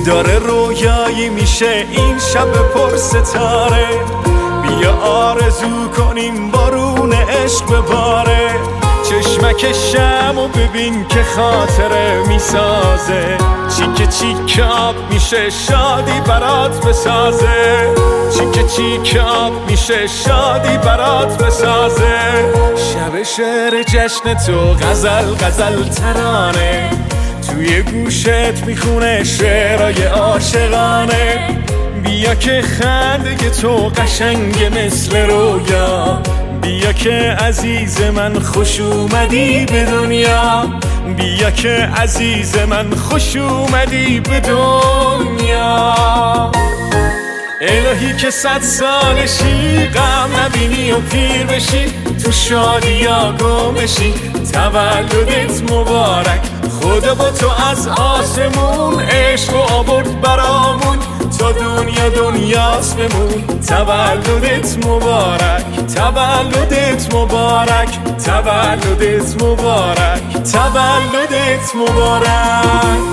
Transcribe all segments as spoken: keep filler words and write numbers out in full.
داره رویایی میشه این شب پر ستاره. بیا آرزو کنیم بارون عشق بباره. چشمک شمو ببین که خاطره میسازه. چیکه چیکه آب میشه شادی برات بسازه. چیکه چیکه آب میشه شادی برات بسازه. شب شعر جشن تو غزل غزل ترانه. توی گوشت میخونه شعرهای عاشقانه. بیا که خنده تو قشنگ مثل رویا. بیا که عزیز من خوش اومدی به دنیا. بیا که عزیز من خوش اومدی به دنیا. الهی که صد سالشی غم نبینی و پیر بشی. تو شادی ها گم بشی. تولدت مبارک. خدا با تو از آسمون عشق و آورد برامون. تا دنیا دنیاست بمون. تولدت مبارک. تولدت مبارک. تولدت مبارک. تولدت مبارک.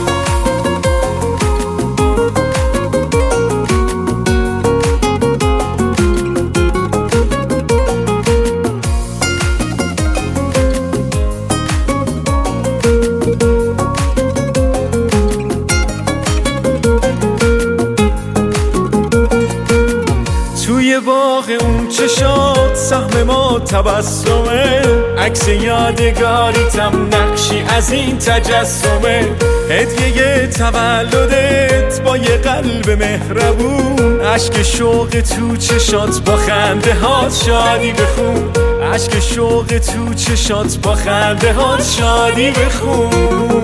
توی باغ اون چشات سهم ما تبسمه. عکس یادگاریتم نقشی از این تجسمه. هدیه تولدت با یه قلب مهربون. عشق شوق تو چشات با خنده هات شادی بخون. عشق شوق تو چشات با خنده هات شادی بخون.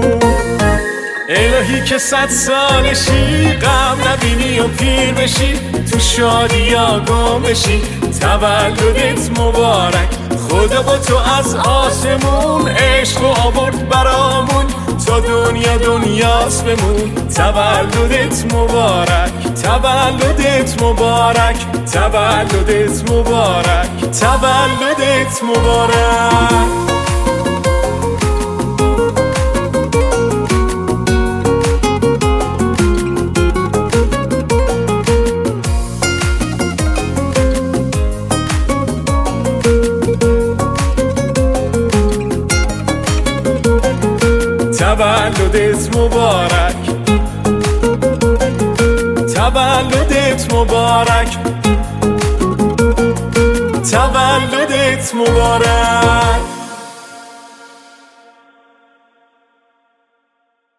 الهی که صد سالشی غم نبینی و پیر بشی. تو شادی ها گم بشی. تولدت مبارک. خدا با تو از آسمون عشق و آورد برامون. تا دنیا دنیاست بمون. تولدت مبارک. تولدت مبارک. تولدت مبارک. تولدت مبارک. تولدت مبارک. تولدت مبارک. تولدت مبارک.